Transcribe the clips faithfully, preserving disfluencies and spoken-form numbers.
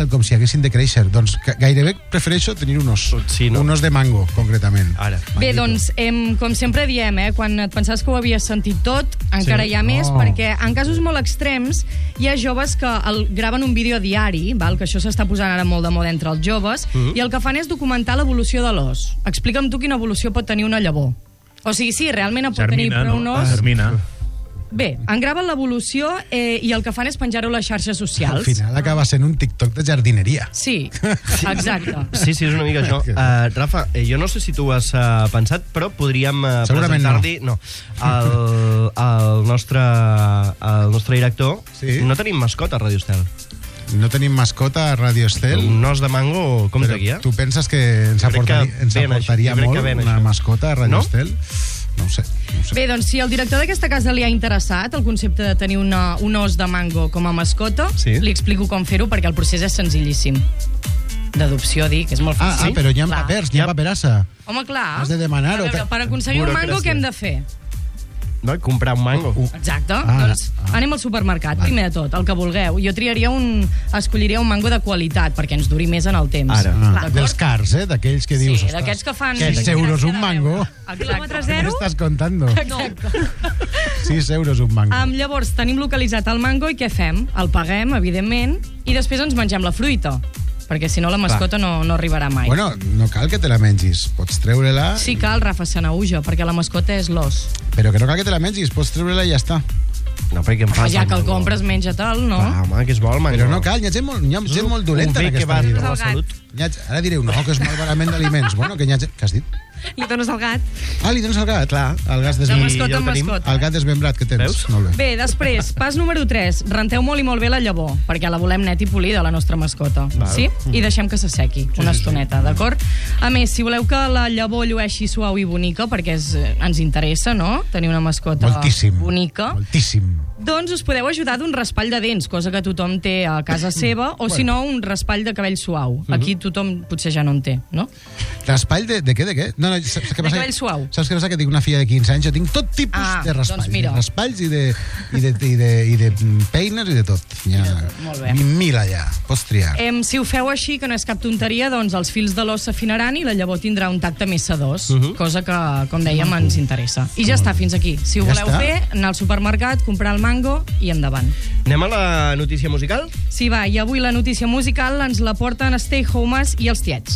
tal, com si haguessin de créixer. Doncs gairebé prefereixo tenir un os. Sí, no? Un os de mango, concretament. Ara. Bé, doncs, em, com sempre diem, eh, quan et pensaves que ho havies sentit tot, encara Sí. hi ha més, Oh. perquè en casos molt extrems hi ha joves que el, graven un vídeo diari, val? Que això s'està posant ara molt de moda entre els joves, Mhm. i el que fan és documentar l'evolució de l'os. Explica'm tu quina evolució pot tenir una llavor. O sigui, sí, realment pot tenir Germina, prou un no? os... Germina. Bé, en graven l'evolució eh, i el que fan és penjar-ho a les xarxes socials. Al final acaba sent un TikTok de jardineria. Sí, exacte. Sí, sí, és una mica això. Uh, Rafa, eh, jo no sé si tu ho has uh, pensat, però podríem uh, Segurament presentar-li... No. El, el, nostre, el nostre director... Sí. No tenim mascota a Radio Estel. No tenim mascota a Radio Estel. Un os de mango, com Però de guia? tu penses que ens Jo crec que aportaria, ens ven això, aportaria jo crec molt que ven una això. mascota a Radio No? Estel? No ho sé, no ho sé. Bé, doncs si el director d'aquesta casa li ha interessat el concepte de tenir una, un os de mango com a mascota, Sí. li explico com fer-ho perquè el procés és senzillíssim. D'adopció, dic, és molt Ah, fàcil. ah, però hi ha Clar. papers, hi ha Hi ha- paperassa. Home, clar. Has de demanar-ho. A veure, per aconseguir un mango, Burocràcia. què hem de fer? No? Comprar un mango. Uh, Exacte. Ah, doncs ah. anem al supermercat, Vale. primer de tot, el que vulgueu. Jo triaria un... escolliria un mango de qualitat, perquè ens duri més en el temps. Ara. Ah, D'acord? dels cars, eh? D'aquells que dius... Sí, ostres, d'aquests que fan... sis euros un mango. Quilòmetre ¿Qué zero? me estás contando? Exacte. sis euros un mango. Um, llavors, tenim localitzat el mango i què fem? El paguem, evidentment, i després ens mengem la fruita, perquè si no la mascota no, no arribarà mai. Bueno, no cal que te la mengis. Pots treure-la, Sí cal, Rafa Sanauja, perquè la mascota és l'os. però que no cal que te la mengis. Pots treure-la i ja està. No, perquè em Home, fas ja que el compres, menja-te'l, no? Ah, home, que és bo el mango. Però no cal, hi ha gent molt, hi ha gent molt dolenta un en bé que aquesta va vida. per la salut. Hi ha, ara direu, no, que és malbarament d'aliments. Bueno, que hi ha gent... Què has dit? Li dones al gat. Ah, li dones al gat? Clar. El gat De desmembrat. mascota ja en el tenim. mascota. El gat desmembrat que tens. Veus? Molt bé. Bé, després, pas número tres. Renteu molt i molt bé la llavor, perquè la volem net i polida, la nostra mascota. Val. Sí? I deixem que s'assequi una estoneta, d'acord? A més, si voleu que la llavor llueixi suau i bonica, perquè és, ens interessa, no?, tenir una mascota Moltíssim. bonica, Moltíssim. doncs us podeu ajudar d'un raspall de dents, cosa que tothom té a casa seva, o si no, un raspall de cabell suau. Aquí tothom potser ja no en té, no? Raspall de, de què, de què? No, no, saps què De passa? cabell suau. Saps què passa? Que tinc una filla de quinze anys, jo tinc tot tipus Ah, de raspalls. doncs mira. De raspalls i de, i de, i de, i de peines i de tot. Hi ha Molt bé. mil allà, pots triar. Em, si ho feu així, que no és cap tonteria, doncs els fils de l'os s'afinaran i la llavor tindrà un tacte més sedós, uh -huh. cosa que, com dèiem, ens interessa. I ja està, fins aquí. Si ho Ja voleu està? fer, anar al supermercat, comprar el mango i endavant. Anem a la notícia musical? Sí, va, i avui la notícia musical ens la porten Stay Homes i els Tiets.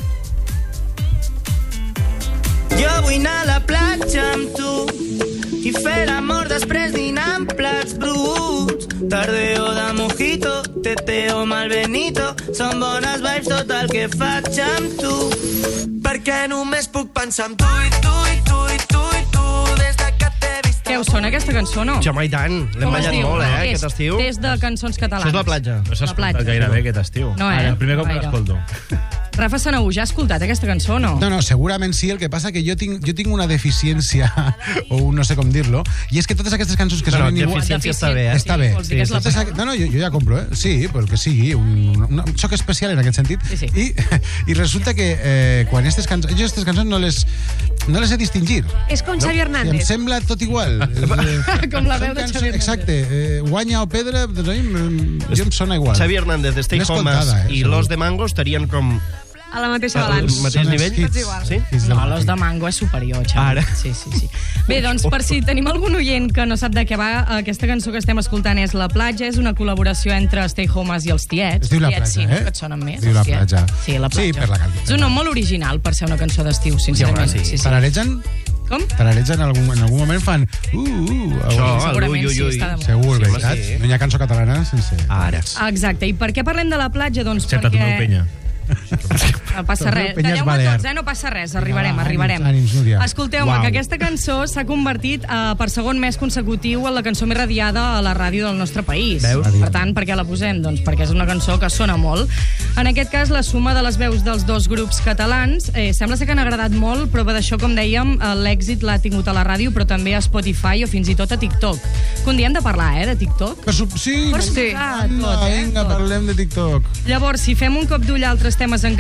Jo vull anar a la platja amb tu i fer l'amor després dinar amb plats bruts. Tardeo de mojito, teteo malbenito, són bones vibes tot el que faig amb tu. Perquè només puc pensar en tu i tu i tu i tu i tu des de que t'he vist. Què us sona aquesta cançó, no? Ja, mai tant. L'hem Com es ballat diu? molt, eh, És aquest estiu. Des de cançons catalanes. Això és la platja. No s'ha La platja. escoltat gaire bé aquest estiu. No, eh? El primer cop que Gaire. l'escolto. Rafa Sanau, ja has escoltat aquesta cançó o no? No, no, segurament sí, el que passa que jo tinc, jo tinc una deficiència, o un no sé com dir-lo, i és que totes aquestes cançons que No, no, sonen igual... deficiència està bé, eh? Està bé. Vols dir que és la Totes aqu- No, no, jo, jo ja compro, eh? Sí, però el que sigui, un, un, un xoc especial en aquest sentit. Sí, sí. I, I resulta que eh, quan aquestes cançons... Jo aquestes cançons no les, no les sé distingir. És com Xavi I em Hernández. sembla tot igual. Eh, Com la són veu de cançons- Xavi Hernández. Exacte. Eh, guanya o pedra, doncs a mi m- jo em sona igual. Xavi Hernández de Stay L'he Homes escoltada, eh, i segur. Los de Mango estarien com... A la mateixa Al balanç. mateix Són els nivell? hits. igual. Sí? Hits No, del los de matí. Mango és superior, Xavi. Ara. Sí, sí, sí. Bé, doncs, per si tenim algun oient que no sap de què va, aquesta cançó que estem escoltant és La platja, és una col·laboració entre Stay Homes i els Tiets. Es diu La Tiets, platja, sí, no? eh? Que et sonen més. Es diu La els Tiets. platja. Sí, La platja. Sí, per la cançó. És un nom molt original per ser una cançó d'estiu, sincerament. Sí, home, sí. Tararegen? Com? Tararegen en algun, en algun moment fan... Uh, uh, Això, uh, segurament ui, ui, sí, ui. està de moda. Segur, Sí, home, veritat? sí. No hi ha cançó catalana sense... Ara. Exacte. I per què parlem de la platja? Doncs Excepte tu, perquè... Penya. No passa Torneu res. Penyes Calleu-me Balear. tots, eh? No passa res. Arribarem, Vinga, va, arribarem. ànims, ànims, Núria. Escolteu-me, Uau. que aquesta cançó s'ha convertit eh, per segon mes consecutiu en la cançó més radiada a la ràdio del nostre país. Veus? Per tant, per què la posem? Doncs perquè és una cançó que sona molt. En aquest cas, la suma de les veus dels dos grups catalans eh, sembla ser que han agradat molt, prova d'això, com dèiem, eh, l'èxit l'ha tingut a la ràdio, però també a Spotify o fins i tot a TikTok. Que un dia hem de parlar, eh, de TikTok? Per su... Sí, Per vinga, suposat, tot, eh? vinga, Tot. parlem de TikTok. Llavors, si fem un cop d'ull a altres temes en català,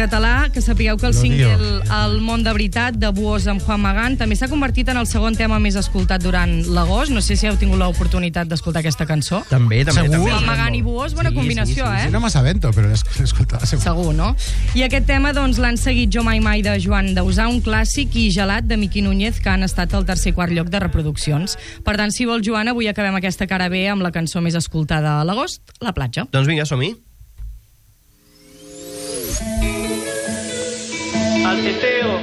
Ah, que sapigueu que el single El món de veritat, de Buós amb Juan Magán, també s'ha convertit en el segon tema més escoltat durant l'agost. No sé si heu tingut l'oportunitat d'escoltar aquesta cançó. També, també. Segur? Juan Magán i Buós, bona Sí, combinació, sí, sí, eh? Sí, no massa vento, però l'he escoltat segur. Segur, no? I aquest tema doncs, l'han seguit Jo Mai Mai de Joan Dausà, un clàssic, i Gelat de Miqui Núñez, que han estat al tercer i quart lloc de reproduccions. Per tant, si vol, Joan, avui acabem aquesta cara bé amb la cançó més escoltada a l'agost, La platja. Doncs vinga, som-hi. Al teteo.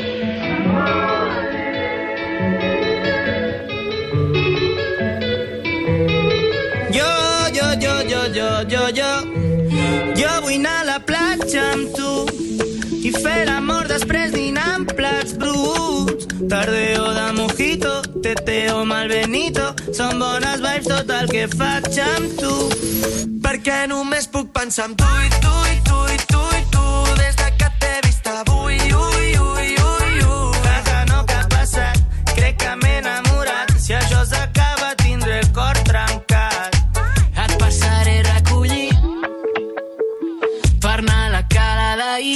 Jo, jo, jo, jo, jo, jo, jo. Jo vull anar a la platja amb tu i fer l'amor després dinar amb plats bruts. Tardeo de mojito, teteo malbenito, són bones vibes tot el que faig amb tu. Perquè només puc pensar en tu i tu i tu i tu i tu des de que t'he vist avui, ui, ui, ui, ui. Que no que ha passat, crec que m'he enamorat. Si això s'acaba tindré el cor trencat. Et passaré a recollir per anar a la cala d'ahir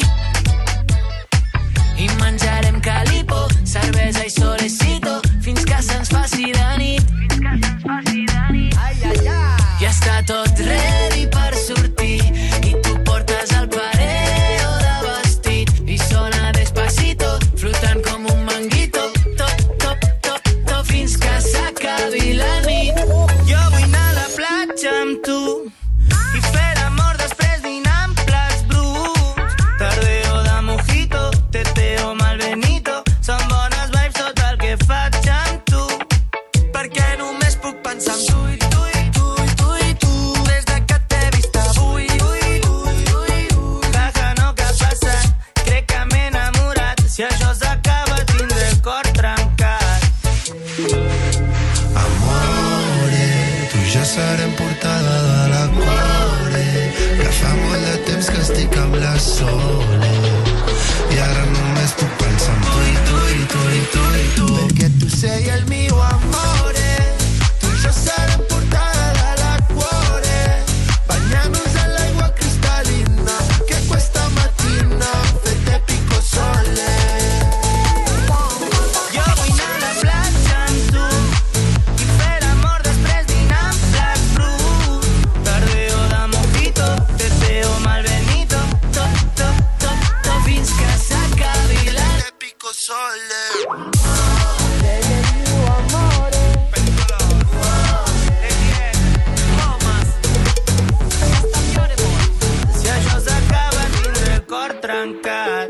i menjarem calipo, cervesa i solecito fins que se'ns faci de nit. Ai, ai, ai. Ja està tot ready per sortir i tu portes el pareo de vestit i sona despacito flotant com un manguito top, top, top, top fins que s'acabi la nit. Jo vull anar a la platja amb tu i fer l'amor després dinar amb plats bruts. Tardeo de mojito, teteo malbenito, són bones vibes tot el que faig amb tu. Perquè només puc pensar en tu i tu i tu i tu i tu des de que t'he vist avui, ui, ui, ui, ui. Que no que ha passat, crec que m'he enamorat. Si això s'acaba tindré el cor trencat. Amore, tu ja serem portada de la core, que fa molt de temps que estic amb la Sole i ara només puc pensar en tu i tu i tu i tu i tu perquè tu sei el mio amore, tu ja serem portada de la core, bagnarnos en l'aigua cristal·lina que questa mattina fete pico sole. Jo vull anar a la platja amb tu i fer l'amor després dinar amb plats bruts. Tardeo de mojito, teteo malbenito, Top, top, top, top fins que s'acabi la nit. Te pico sole. si això s'acaba tindré el cor trencat.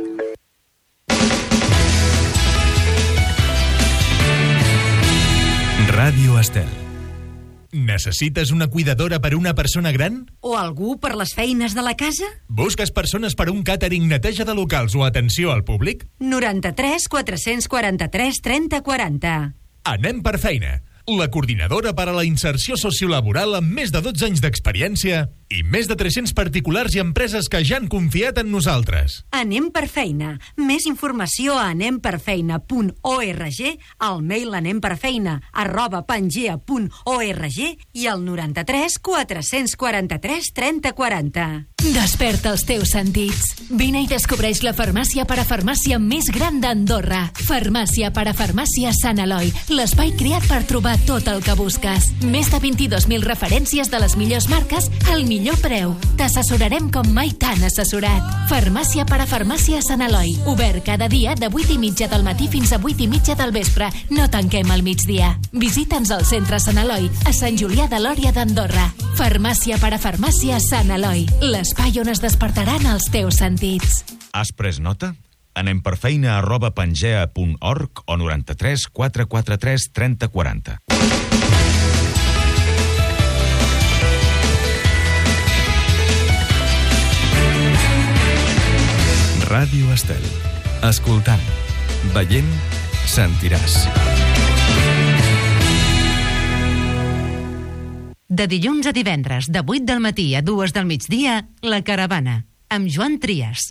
Ràdio Estel. Necessites una cuidadora per a una persona gran? O algú per les feines de la casa? Busques persones per a un càtering, neteja de locals o atenció al públic? noranta-tres quatre-cents quaranta-tres trenta quaranta. Anem per feina. La coordinadora per a la inserció sociolaboral amb més de dotze anys d'experiència i més de tres-cents particulars i empreses que ja han confiat en nosaltres. Anem per feina. Més informació a anem per feina punt org, al mail anemperfeina arroba pangea punt org i al noranta-tres quatre-cents quaranta-tres trenta quaranta. Desperta els teus sentits. Vine i descobreix la farmàcia parafarmàcia més gran d'Andorra. Farmàcia parafarmàcia Sant Eloi, l'espai creat per trobar tot el que busques. Més de vint-i-dos mil referències de les millors marques al millor preu. T'assessorarem com mai t'han assessorat. Farmàcia parafarmàcia Sant Eloi. Obert cada dia de vuit i mitja del matí fins a vuit i mitja del vespre. No tanquem al migdia. Visita'ns al centre Sant Eloi, a Sant Julià de Lòria d'Andorra. Farmàcia parafarmàcia Sant Eloi. L'espai on es despertaran els teus sentits. Has pres nota? Anem per feina arroba pangea punt org o noranta-tres quatre quatre tres trenta quaranta. Ràdio Estel. Escoltant, veient, sentiràs. De dilluns a divendres, de vuit del matí a dues del migdia, La Caravana, amb Joan Trias.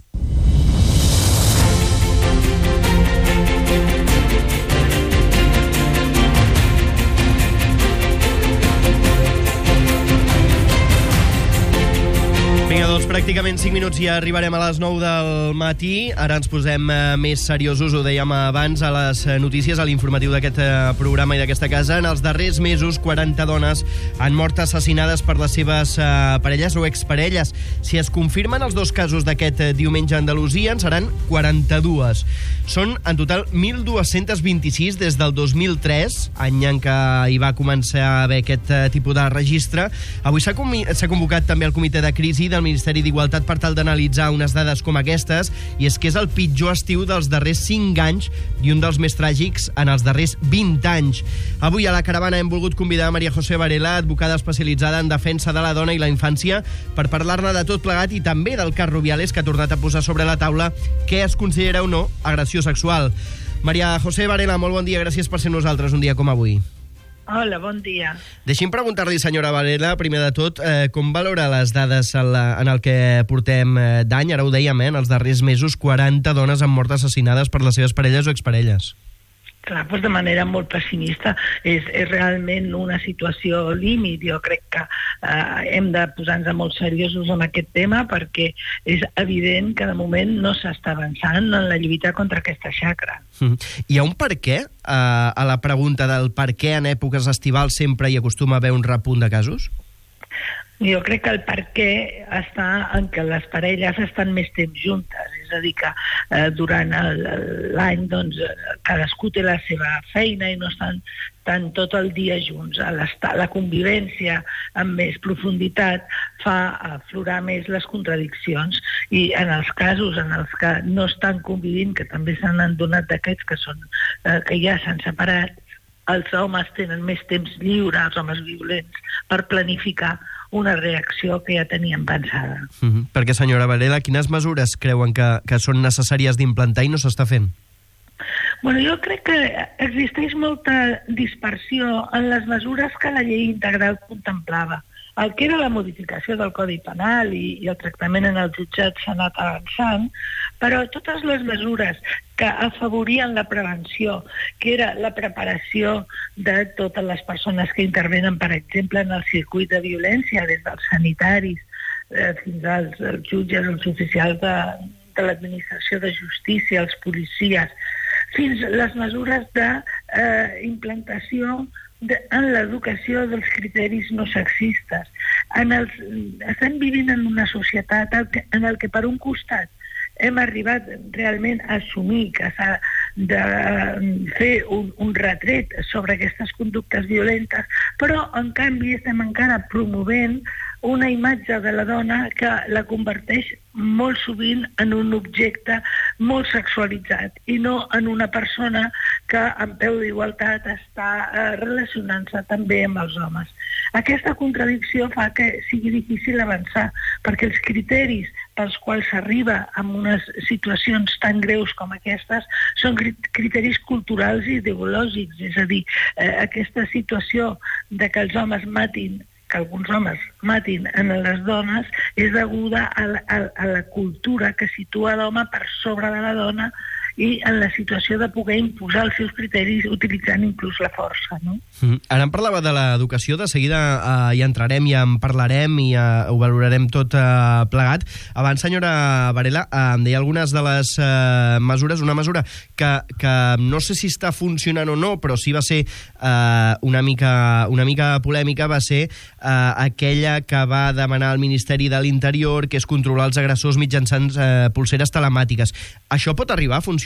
Vinga, Vinga, doncs pràcticament cinc minuts i ja arribarem a les nou del matí. Ara ens posem eh, més seriosos, ho dèiem abans, a les eh, notícies, a l'informatiu d'aquest eh, programa i d'aquesta casa. En els darrers mesos, quaranta dones han mort assassinades per les seves eh, parelles o exparelles. Si es confirmen els dos casos d'aquest eh, diumenge a Andalusia, en seran quaranta-dues. Són, en total, mil dos-cents vint-i-sis des del dos mil tres, any en què hi va començar a haver aquest eh, tipus de registre. Avui s'ha convocat també el Comitè de Crisi del Ministeri d'Igualtat per tal d'analitzar unes dades com aquestes, i és que és el pitjor estiu dels darrers cinc anys i un dels més tràgics en els darrers vint anys. Avui a la caravana hem volgut convidar María José Varela, advocada especialitzada en defensa de la dona i la infància, per parlar-ne de tot plegat i també del cas Rubiales, que ha tornat a posar sobre la taula què es considera o no agressió sexual. María José Varela, molt bon dia, gràcies per ser nosaltres un dia com avui. Hola, bon dia. Deixi'm preguntar-li, senyora Varela, primer de tot, eh, com valora les dades en, la, en el que portem eh, d'any? Ara ho dèiem, eh, en els darrers mesos, quaranta dones han mort assassinades per les seves parelles o exparelles. Clar, doncs de manera molt pessimista. És, és realment una situació límit. Jo crec que eh, hem de posar-nos molt seriosos en aquest tema, perquè és evident que de moment no s'està avançant en la lluita contra aquesta xacra. Mm. Hi ha un per què? Eh, a la pregunta del per què en èpoques estivals sempre hi acostuma a haver un repunt de casos? Jo crec que el per què està en que les parelles estan més temps juntes, és a dir, que eh, durant l'any doncs, cadascú té la seva feina i no estan tant tot el dia junts. La convivència amb més profunditat fa aflorar més les contradiccions, i en els casos en els que no estan convivint, que també s'han adonat d'aquests que, són, eh, que ja s'han separat, els homes tenen més temps lliure, els homes violents, per planificar una reacció que ja teníem pensada. Mm-hmm. Perquè, senyora Varela, quines mesures creuen que, que són necessàries d'implantar i no s'està fent? Bueno, jo crec que existeix molta dispersió en les mesures que la llei integral contemplava. El que era la modificació del Codi Penal i, i el tractament en els jutjats s'ha anat avançant, però totes les mesures que afavorien la prevenció, que era la preparació de totes les persones que intervenen, per exemple, en el circuit de violència, des dels sanitaris eh, fins als, als jutges, els oficials de, de l'administració de justícia, els policies, fins les mesures d'implantació eh, de, en l'educació dels criteris no sexistes. En els, estem vivint en una societat en el que, per un costat, hem arribat realment a assumir que s'ha de fer un, un retret sobre aquestes conductes violentes, però, en canvi, estem encara promovent una imatge de la dona que la converteix molt sovint en un objecte molt sexualitzat i no en una persona que en peu d'igualtat està eh, relacionant-se també amb els homes. Aquesta contradicció fa que sigui difícil avançar, perquè els criteris pels quals s'arriba en unes situacions tan greus com aquestes són criteris culturals i ideològics, és a dir, eh, aquesta situació de que els homes matin que alguns homes matin en les dones és deguda a la, a, a la cultura que situa l'home per sobre de la dona i en la situació de poder imposar els seus criteris utilitzant inclús la força, no? Mm. Ara em parlava de l'educació, de seguida eh, hi entrarem i en parlarem i eh, ho valorarem tot eh, plegat. Abans, senyora Varela, eh, em deia algunes de les eh, mesures, una mesura que, que no sé si està funcionant o no, però sí va ser eh, una, mica, una mica polèmica, va ser eh, aquella que va demanar al Ministeri de l'Interior, que és controlar els agressors mitjançant eh, pulseres telemàtiques. Això pot arribar a funcionar?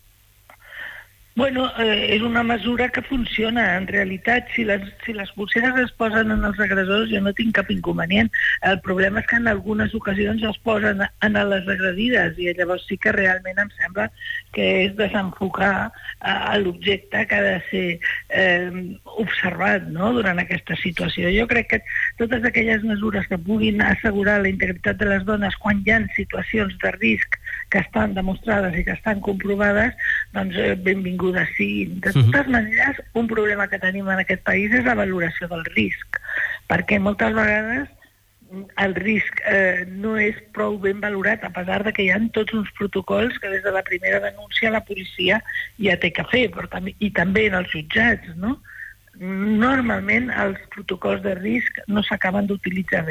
Bueno, eh, és una mesura que funciona. En realitat, si les, si les pulseres es posen en els agressors, jo no tinc cap inconvenient. El problema és que en algunes ocasions es posen en les agredides i llavors sí que realment em sembla que és desenfocar eh, l'objecte que ha de ser eh, observat, no?, durant aquesta situació. Jo crec que totes aquelles mesures que puguin assegurar la integritat de les dones quan hi ha situacions de risc que estan demostrades i que estan comprovades, doncs eh, benvingudes siguin. De totes maneres, un problema que tenim en aquest país és la valoració del risc, perquè moltes vegades el risc eh, no és prou ben valorat, a pesar de que hi ha tots uns protocols que des de la primera denúncia la policia ja té que fer, però també, i també en els jutjats, no? Normalment els protocols de risc no s'acaben d'utilitzar bé.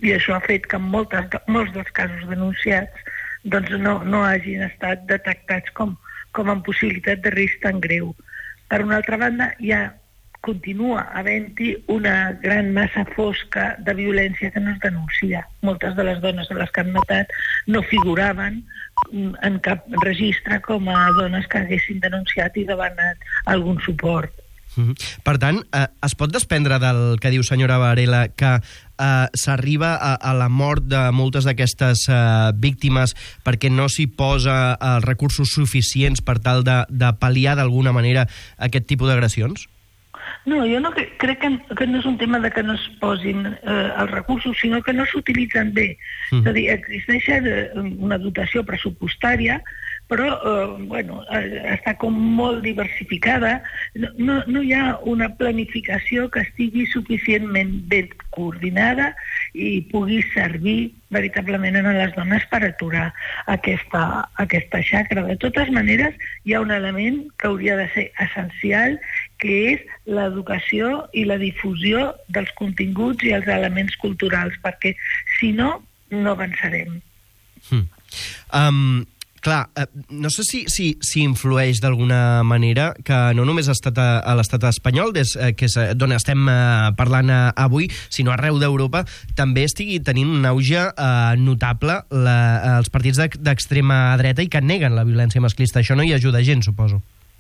I això ha fet que en moltes, molts dels casos denunciats doncs no, no hagin estat detectats com, com amb possibilitat de risc tan greu. Per una altra banda, ja continua havent-hi una gran massa fosca de violència que no es denuncia. Moltes de les dones a les que han matat no figuraven en cap registre com a dones que haguessin denunciat i demanat algun suport. Mm-hmm. Per tant, eh, es pot desprendre del que diu senyora Varela que eh, s'arriba a, a la mort de moltes d'aquestes eh, víctimes perquè no s'hi posa eh, recursos suficients per tal de, de pal·liar d'alguna manera aquest tipus d'agressions? No, jo no cre crec que, que no és un tema de que no es posin eh, els recursos, sinó que no s'utilitzen bé. Mm. És a dir, existeix una dotació pressupostària, però eh, bueno, està com molt diversificada. No, no, no hi ha una planificació que estigui suficientment ben coordinada i pugui servir veritablement a les dones per aturar aquesta, aquesta xacra. De totes maneres, hi ha un element que hauria de ser essencial, que és l'educació i la difusió dels continguts i els elements culturals, perquè si no, no avançarem. Hmm. Um, clar, eh, no sé si, si, si influeix d'alguna manera que no només ha estat a, a l'estat espanyol, des, eh, que és d'on estem eh, parlant eh, avui, sinó arreu d'Europa, també estigui tenint un auge eh, notable la, els partits d'extrema dreta i que neguen la violència masclista. Això no hi ajuda gens, suposo.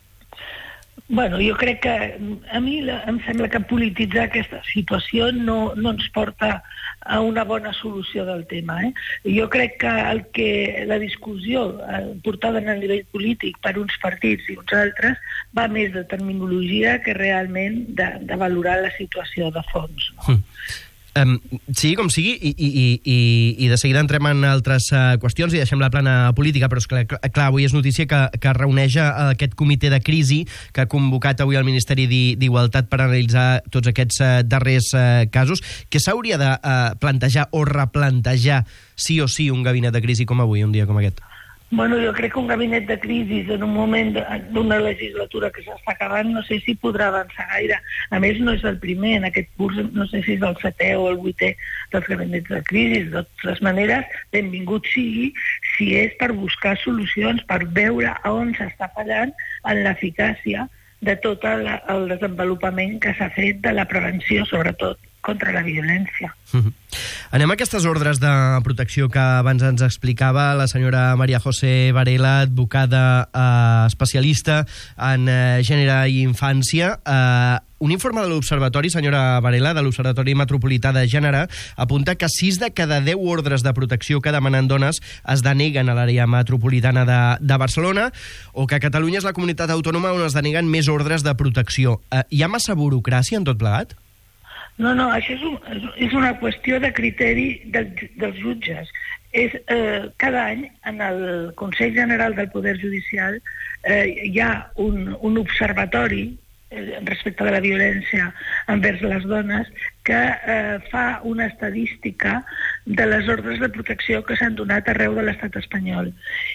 Bueno, jo crec que a mi em sembla que polititzar aquesta situació no, no ens porta a una bona solució del tema. Eh? Jo crec que, el que la discussió eh, portada a nivell polític per uns partits i uns altres va més de terminologia que realment de, de valorar la situació de fons. No? Mm. Um, sí, com sigui, i, i, i, i de seguida entrem en altres uh, qüestions i deixem la plana política, però és clar, clar avui és notícia que, que reuneix aquest comitè de crisi que ha convocat avui el Ministeri d'Igualtat per analitzar tots aquests uh, darrers uh, casos, que s'hauria de uh, plantejar o replantejar sí o sí un gabinet de crisi com avui, un dia com aquest. Bueno, jo crec que un gabinet de crisi en un moment d'una legislatura que s'està acabant no sé si podrà avançar gaire. A més, no és el primer en aquest curs, no sé si és el setè o el vuitè dels gabinets de crisi. De totes maneres, benvingut sigui si és per buscar solucions, per veure on s'està fallant en l'eficàcia de tot el, el desenvolupament que s'ha fet de la prevenció, sobretot contra la violència. Mm-hmm. Anem a aquestes ordres de protecció que abans ens explicava la senyora Maria José Varela, advocada eh, especialista en eh, gènere i infància. Eh, un informe de l'Observatori, senyora Varela, de l'Observatori Metropolità de Gènere, apunta que sis de cada deu ordres de protecció que demanen dones es deneguen a l'àrea metropolitana de, de Barcelona, o que Catalunya és la comunitat autònoma on es deneguen més ordres de protecció. Eh, hi ha massa burocràcia en tot plegat? No, no, això és, un, és una qüestió de criteri de, dels jutges. És, eh, cada any, en el Consell General del Poder Judicial, eh, hi ha un, un observatori eh, respecte de la violència envers les dones que eh, fa una estadística de les ordres de protecció que s'han donat arreu de l'estat espanyol.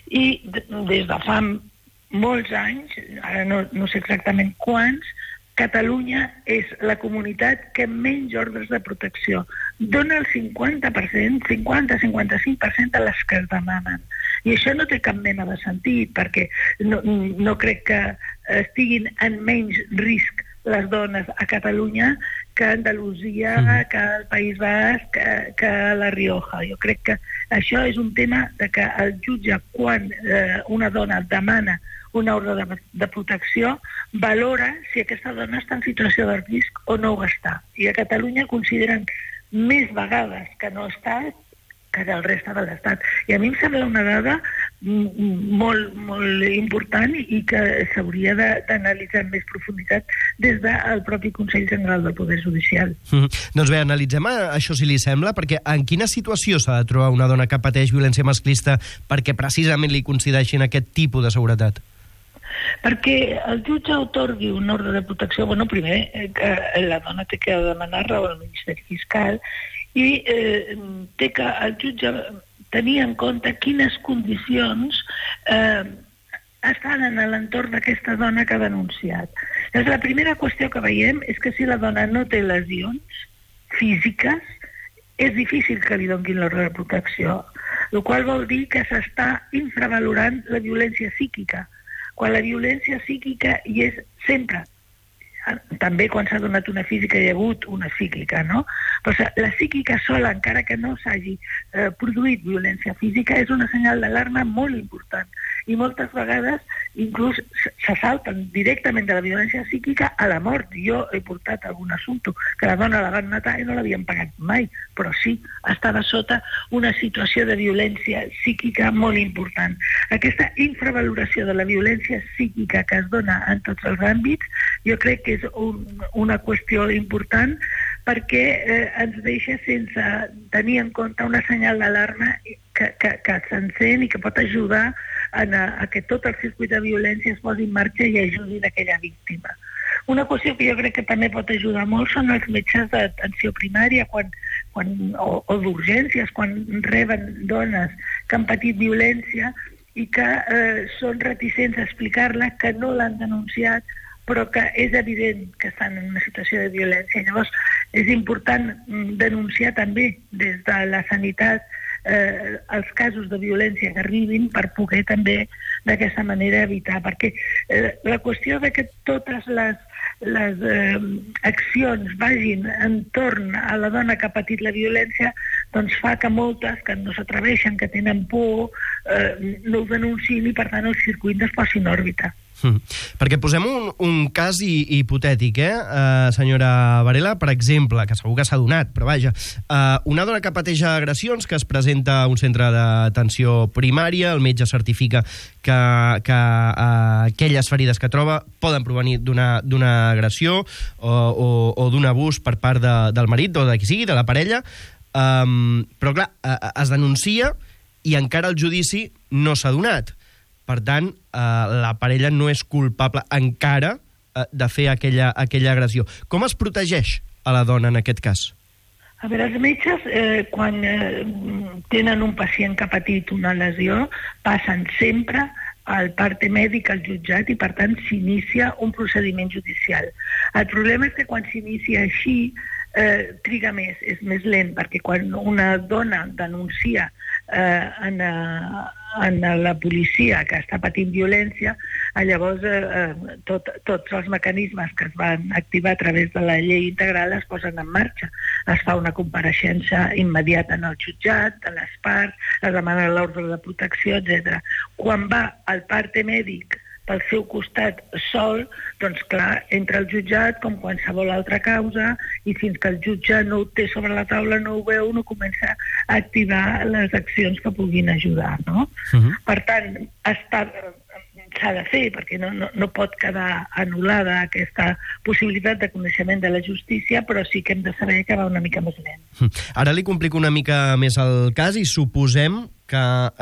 I des de fa molts anys, ara no, no sé exactament quants, Catalunya és la comunitat que menys ordres de protecció dona el cinquanta per cent, cinquanta a cinquanta-cinc per cent de les que es demanen. I això no té cap mena de sentit, perquè no, no crec que estiguin en menys risc les dones a Catalunya que a Andalusia, mm. que al País Basc, que, que a la Rioja. Jo crec que això és un tema de que el jutge, quan eh, una dona demana una ordre de, de protecció, valora si aquesta dona està en situació de risc o no ho està. I a Catalunya consideren més vegades que no està que del reste de l'Estat. I a mi em sembla una dada molt, molt important i que s'hauria d'analitzar amb més profunditat des del propi Consell General del Poder Judicial. Mm. Doncs bé, analitzem això si li sembla, perquè en quina situació s'ha de trobar una dona que pateix violència masclista perquè precisament li concedeixin aquest tipus de seguretat? Perquè el jutge atorgui un ordre de protecció, bueno, primer, eh, que la dona té que demanar-la al Ministeri Fiscal i eh, té que el jutge tenir en compte quines condicions eh, estan en l'entorn d'aquesta dona que ha denunciat. Llavors, la primera qüestió que veiem és que si la dona no té lesions físiques és difícil que li donin l'ordre de protecció, el qual vol dir que s'està infravalorant la violència psíquica, quan la violència psíquica hi és sempre. També quan s'ha donat una física hi ha hagut una psíquica, no? Però la psíquica sola, encara que no s'hagi eh, produït violència física, és una senyal d'alarma molt important. I moltes vegades inclús se salten directament de la violència psíquica a la mort. Jo he portat algun assumpte que la dona la van matar i no l'havien pagat mai, però sí, estava sota una situació de violència psíquica molt important. Aquesta infravaloració de la violència psíquica que es dona en tots els àmbits, jo crec que és un, una qüestió important perquè eh, ens deixa sense tenir en compte una senyal d'alarma que, que, que s'encén i que pot ajudar a, a que tot el circuit de violència es posi en marxa i ajudi aquella víctima. Una qüestió que jo crec que també pot ajudar molt són els metges d'atenció primària quan, quan, o, o d'urgències, quan reben dones que han patit violència i que eh, són reticents a explicar-la, que no l'han denunciat, però que és evident que estan en una situació de violència. Llavors, és important denunciar també des de la sanitat eh, els casos de violència que arribin per poder també d'aquesta manera evitar. Perquè eh, la qüestió de que totes les, les eh, accions vagin entorn a la dona que ha patit la violència doncs fa que moltes que no s'atreveixen, que tenen por, eh, no ho denunciïn i per tant el circuit no es posi en òrbita. Mm. Perquè posem un, un cas hi, hipotètic, eh, uh, senyora Varela, per exemple, que segur que s'ha donat, però vaja, uh, una dona que pateix agressions, que es presenta a un centre d'atenció primària, el metge certifica que, que uh, aquelles ferides que troba poden provenir d'una d'una agressió o, o, o d'un abús per part de, del marit o de qui sigui, de la parella, um, però clar, uh, es denuncia i encara el judici no s'ha donat. Per tant, eh, la parella no és culpable encara eh, de fer aquella, aquella agressió. Com es protegeix a la dona en aquest cas? A veure, els metges, eh, quan eh, tenen un pacient que ha patit una lesió, passen sempre al parte mèdic al jutjat i, per tant, s'inicia un procediment judicial. El problema és que quan s'inicia així, eh, triga més, és més lent, perquè quan una dona denuncia eh, en, eh, en la policia que està patint violència, llavors eh, tot, tots els mecanismes que es van activar a través de la llei integral es posen en marxa. Es fa una compareixença immediata en el jutjat, de les parts, es demana l'ordre de protecció, etcètera. Quan va al parte mèdic pel seu costat sol, doncs clar, entra al jutjat com qualsevol altra causa i fins que el jutge no ho té sobre la taula, no ho veu, no comença a activar les accions que puguin ajudar, no? Uh-huh. Per tant, està, s'ha de fer, perquè no, no, no pot quedar anul·lada aquesta possibilitat de coneixement de la justícia, però sí que hem de saber que va una mica més lent. Ara li complico una mica més el cas i suposem que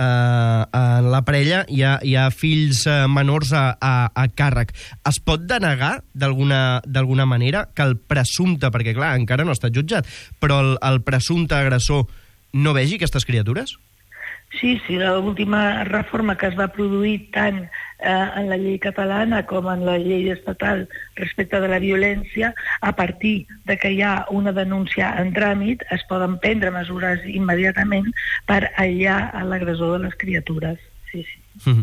eh, en la parella hi ha, hi ha fills eh, menors a, a, a càrrec. Es pot denegar d'alguna d'alguna manera que el presumpte, perquè clar, encara no ha estat jutjat, però el, el presumpte agressor no vegi aquestes criatures? Sí, sí, l'última reforma que es va produir tant eh, en la llei catalana com en la llei estatal respecte de la violència, a partir de que hi ha una denúncia en tràmit, es poden prendre mesures immediatament per aïllar l'agressor de les criatures. Sí, sí. Mm-hmm.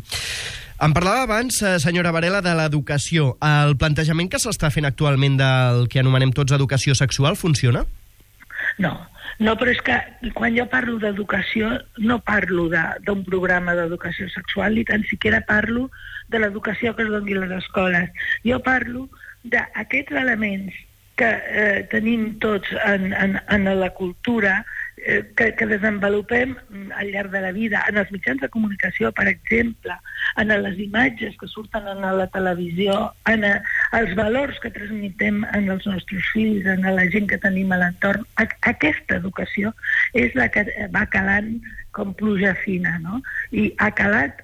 Em parlava abans, senyora Varela, de l'educació. El plantejament que s'està fent actualment del que anomenem tots educació sexual funciona? No. No, però és que quan jo parlo d'educació no parlo d'un programa d'educació sexual, ni tan siquiera parlo de l'educació que es doni a les escoles. Jo parlo d'aquests elements que eh, tenim tots en, en, en la cultura, eh, que, que desenvolupem al llarg de la vida, en els mitjans de comunicació, per exemple, en les imatges que surten en la televisió, en els valors que transmetem en els nostres fills, en la gent que tenim a l'entorn. Aquesta educació és la que va calant com pluja fina, no? I ha calat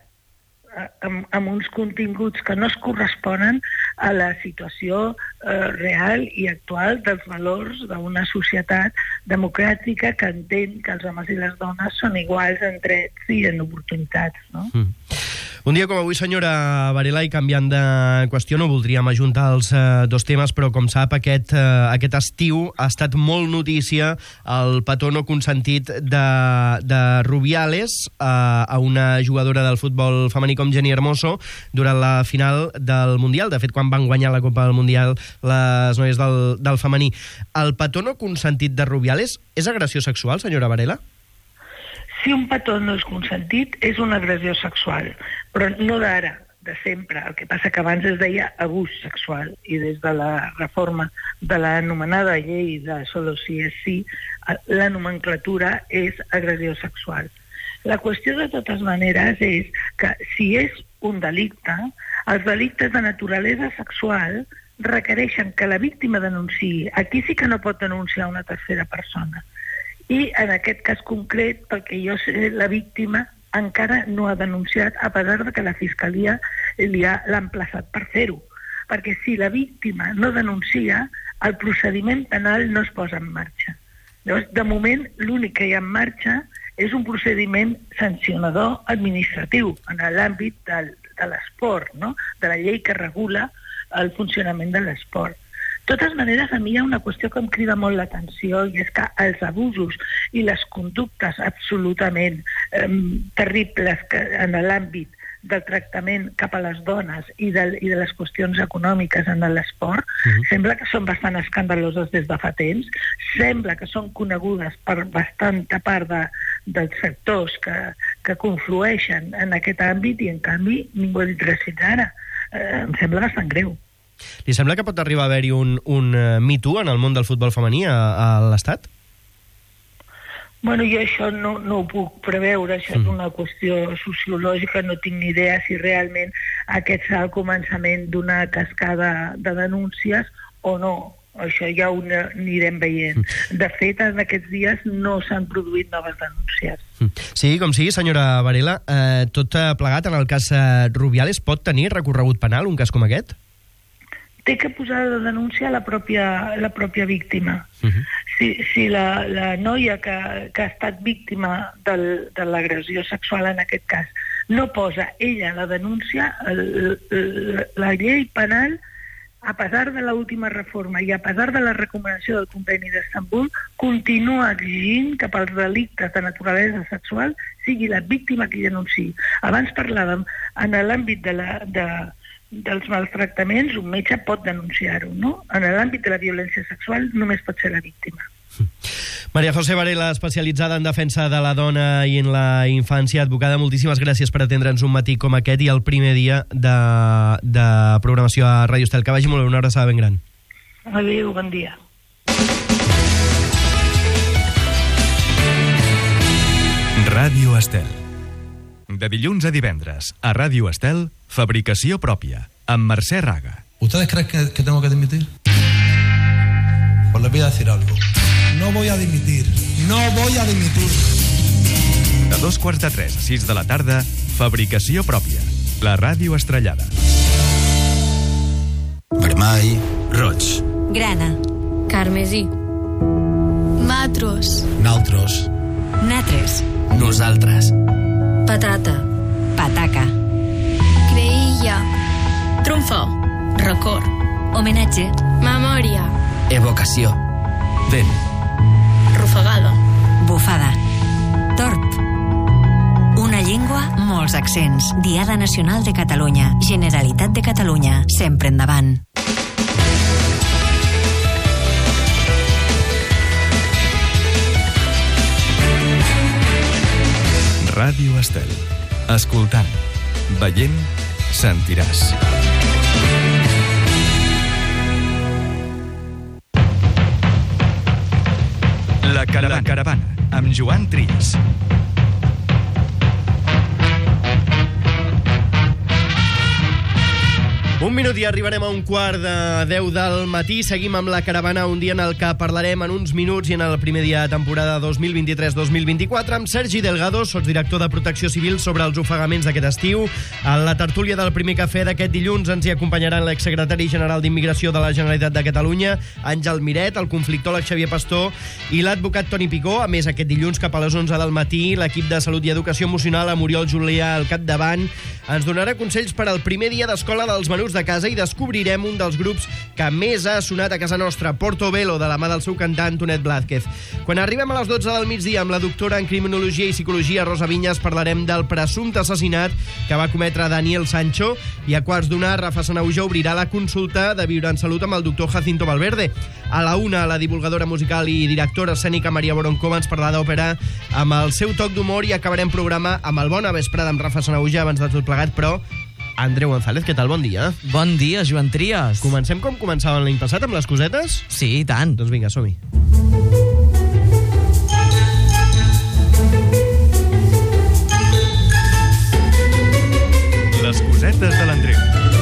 amb, amb uns continguts que no es corresponen a la situació eh, real i actual dels valors d'una societat democràtica que entén que els homes i les dones són iguals en drets i en oportunitats, no? Mm. Un dia com avui, senyora Varela, i canviant de qüestió, no voldríem ajuntar els eh, dos temes, però com sap, aquest, eh, aquest estiu ha estat molt notícia el petó no consentit de, de Rubiales eh, a una jugadora del futbol femení com Jenny Hermoso durant la final del Mundial. De fet, quan van guanyar la Copa del Mundial les noies del, del femení. El petó no consentit de Rubiales és agressió sexual, senyora Varela? Si un petó no és consentit, és una agressió sexual, però no d'ara, de sempre. El que passa que abans es deia abús sexual, i des de la reforma de l'anomenada llei de solo si és sí, la nomenclatura és agressió sexual. La qüestió, de totes maneres, és que si és un delicte, els delictes de naturalesa sexual requereixen que la víctima denunciï. Aquí sí que no pot denunciar una tercera persona. I en aquest cas concret, perquè jo sé, la víctima encara no ha denunciat, a pesar de que la Fiscalia li ha l'ha emplaçat per fer-ho. Perquè si la víctima no denuncia, el procediment penal no es posa en marxa. Llavors, de moment, l'únic que hi ha en marxa és un procediment sancionador administratiu en l'àmbit del, de l'esport, no? De la llei que regula el funcionament de l'esport. De totes maneres, a mi hi ha una qüestió que em crida molt l'atenció, i és que els abusos i les conductes absolutament eh, terribles que en l'àmbit del tractament cap a les dones i de, i de les qüestions econòmiques en l'esport, uh-huh. sembla que són bastant escandaloses des de fa temps, sembla que són conegudes per bastanta part de, dels sectors que, que conflueixen en aquest àmbit, i en canvi ningú ha dit res fins ara. Eh, em sembla bastant greu. Li sembla que pot arribar a haver-hi un, un uh, Me Too en el món del futbol femení a, a l'Estat? Bueno, jo això no, no ho puc preveure, això mm. és una qüestió sociològica, no tinc ni idea si realment aquest serà el començament d'una cascada de denúncies o no. Això ja ho anirem veient. De fet, en aquests dies no s'han produït noves denúncies. Sí, com sigui, senyora Varela, eh, tot plegat en el cas eh, Rubiales pot tenir recorregut penal un cas com aquest? Té que posar de denúncia la pròpia, la pròpia víctima. Uh-huh. Si, si la, la noia que, que ha estat víctima del, de l'agressió sexual en aquest cas no posa ella la denúncia, el, el, la llei penal, a pesar de l'última reforma i a pesar de la recomanació del Conveni d'Istanbul, continua exigint que pels delictes de naturalesa sexual sigui la víctima qui denunciï. Abans parlàvem en l'àmbit de la... De, dels maltractaments, un metge pot denunciar-ho, no? En l'àmbit de la violència sexual només pot ser la víctima. María José Varela, especialitzada en defensa de la dona i en la infància, advocada, moltíssimes gràcies per atendre'ns un matí com aquest i el primer dia de, de programació a Ràdio Estel. Que vagi molt bé, una abraçada ben gran. Adéu, bon dia. Ràdio Estel. De dilluns a divendres, a Ràdio Estel, fabricació pròpia, amb Mercè Raga. ¿Ustedes creen que, que tengo que dimitir? Pues les voy a decir algo. No voy a dimitir. No voy a dimitir. De dos quarts de tres a sis de la tarda, fabricació pròpia, la ràdio estrellada. Vermell, roig, Grana, carmesí, matros, naltros, Natres, nosaltres, patata, Pataca, creïlla, trumfo, record, Homenatge, memòria, evocació, vent, rufagada, Bufada, Tort. Una llengua, molts accents. Diada Nacional de Catalunya. Generalitat de Catalunya. Sempre endavant. Ràdio Estel. Escoltant, veient, sentiràs. La caravana, La caravana amb Joan Trills. Un minut i arribarem a un quart de deu del matí. Seguim amb la caravana, un dia en el que parlarem en uns minuts i en el primer dia de temporada dos mil vint-i-tres dos mil vint-i-quatre amb Sergi Delgado, sotsdirector de Protecció Civil, sobre els ofegaments d'aquest estiu. A la tertúlia del primer cafè d'aquest dilluns ens hi acompanyaran l'exsecretari general d'Immigració de la Generalitat de Catalunya, Àngel Miret, el conflictòleg Xavier Pastor i l'advocat Toni Picó. A més, aquest dilluns cap a les onze del matí, l'equip de Salut i Educació Emocional amb Oriol Julià al capdavant ens donarà consells per al primer dia d'escola dels menús de casa i descobrirem un dels grups que més ha sonat a casa nostra, Portobello, de la mà del seu cantant Tonet Blázquez. Quan arribem a les dotze del migdia amb la doctora en Criminologia i Psicologia, Rosa Vinyes, parlarem del presumpte assassinat que va cometre Daniel Sancho, i a quarts d'una, Rafa Sanauja obrirà la consulta de Viure en Salut amb el doctor Jacinto Valverde. A la una, la divulgadora musical i directora escènica Maria Boroncova ens parlarà d'òpera amb el seu toc d'humor, i acabarem programa amb el Bona Vesprada amb Rafa Sanauja abans de tot plegat, però Andreu González, què tal? Bon dia. Bon dia, Joan Trias. Comencem com començàvem l'any passat, amb les cosetes? Sí, i tant. Doncs vinga, som-hi. Les cosetes de l'Andreu.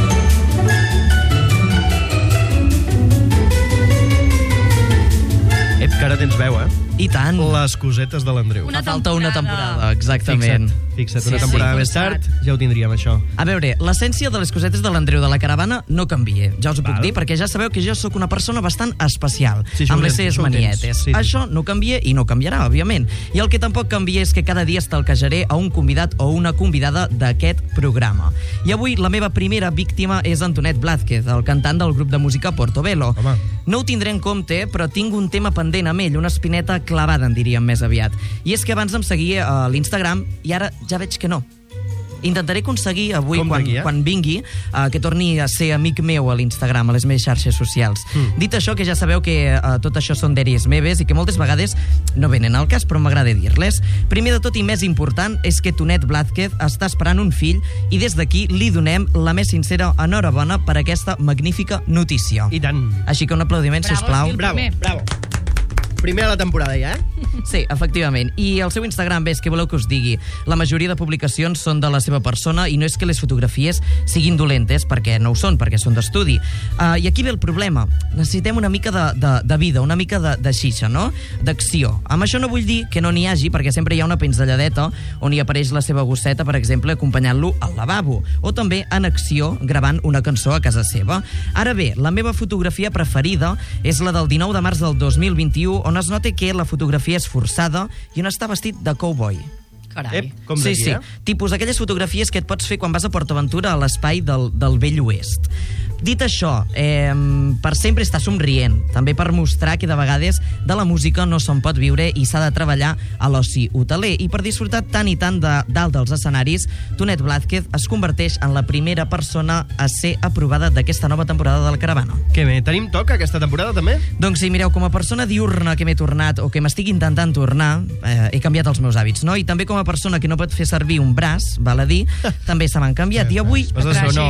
Ep, que ara tens veu, eh? I tant. Les cosetes de l'Andreu. Una falta una temporada, exactament. Fixa't, fixa't una Sí, temporada sí. més tard ja ho tindríem, això. A veure, l'essència de les cosetes de l'Andreu de la Caravana no canvia. Ja us ho puc Val. dir, perquè ja sabeu que jo sóc una persona bastant especial, Sí, això amb ho les tens, seves això ho tens. manietes. Sí, sí. Això no canvia i no canviarà, òbviament. I el que tampoc canvia és que cada dia estalquejaré a un convidat o una convidada d'aquest programa. I avui la meva primera víctima és Antonet Blázquez, el cantant del grup de música Portobello. Home. No ho tindré en compte, però tinc un tema pendent amb ell, una espineta clavada, en diríem més aviat. I és que abans em seguia a l'Instagram i ara ja veig que no. Intentaré aconseguir avui, Com quan, d'aquí, eh? quan vingui, uh, que torni a ser amic meu a l'Instagram, a les meves xarxes socials. Mm. Dit això, que ja sabeu que uh, tot això són dèries meves i que moltes vegades no venen al cas, però m'agrada dir-les. Primer de tot i més important és que Tonet Blázquez està esperant un fill i des d'aquí li donem la més sincera enhorabona per aquesta magnífica notícia. I tant. Així que un aplaudiment, Bravo, sisplau. sí, el Bravo, primer. bravo. Primer a la temporada ja, eh? Sí, efectivament. I el seu Instagram, bé, és que voleu que us digui. La majoria de publicacions són de la seva persona i no és que les fotografies siguin dolentes, perquè no ho són, perquè són d'estudi. Uh, I aquí ve el problema. Necessitem una mica de, de, de vida, una mica de, de xixa, no? D'acció. Amb això no vull dir que no n'hi hagi, perquè sempre hi ha una pinzelladeta on hi apareix la seva gosseta, per exemple, acompanyant-lo al lavabo, o també en acció, gravant una cançó a casa seva. Ara bé, la meva fotografia preferida és la del dinou de març del dos mil vint-i-u, on es nota que la fotografia és forçada i on està vestit de cowboy. Carai. Ep, com Sí, d'aquí, sí. eh? Tipus aquelles fotografies que et pots fer quan vas a PortAventura a l'espai del, del Vell Oest. Dit això, eh, per sempre estar somrient, també per mostrar que de vegades de la música no se'n pot viure i s'ha de treballar a l'oci hoteler. I per disfrutar tant i tant de dalt dels escenaris, Tonet Blázquez es converteix en la primera persona a ser aprovada d'aquesta nova temporada de la Caravana. Que bé, tenim toc aquesta temporada també? Doncs sí, mireu, com a persona diurna que m'he tornat o que m'estic intentant tornar, eh, he canviat els meus hàbits, no? I també com a persona que no pot fer servir un braç, val a dir, també se m'han canviat. I avui... Vas de ser, no,